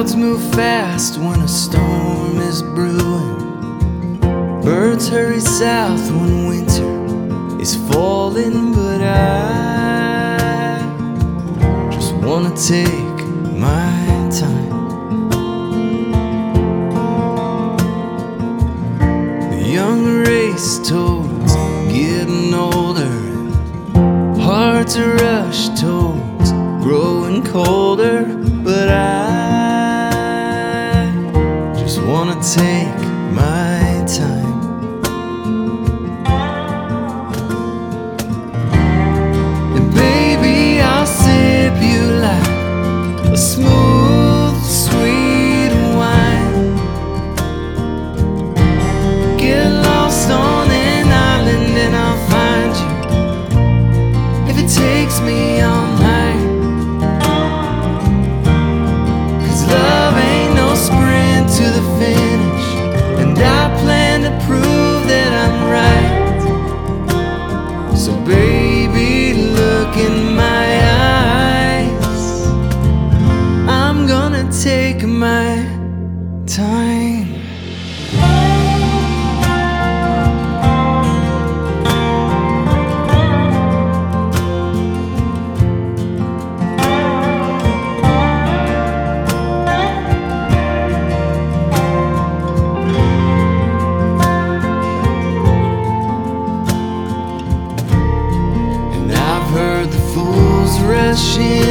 Clouds move fast when a storm is brewing. Birds hurry south when winter is falling. But I just wanna take my time. The young race towards getting older, and hearts rush towards growing colder. But I just wanna take my time. And baby, I'll sip you like a smooth, sweet wine. Get lost on an island and I'll find you, if it takes me all night. Love ain't no sprint to the finish, and I plan to prove that I'm right. So baby, look in my eyes. I'm gonna take my time. Rushing